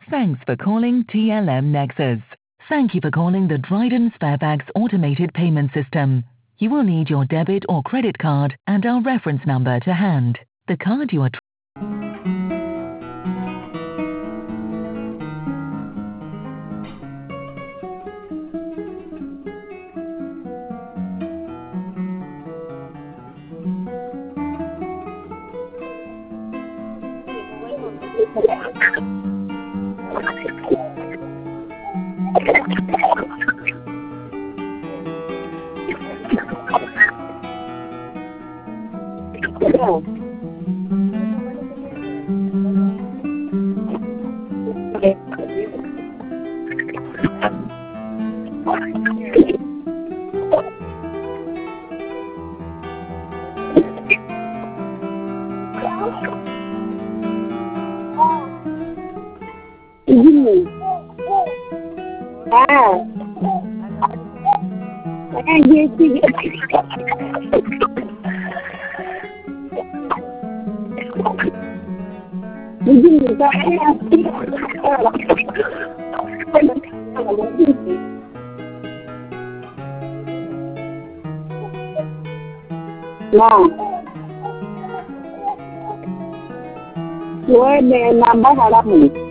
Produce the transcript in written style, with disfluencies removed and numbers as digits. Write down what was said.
Thanks for calling TLM Nexus. Thank you for calling the Dryden Sparebags automated payment system. You will need your debit or credit card and our reference number to hand. The card you are Gue nambah halaman.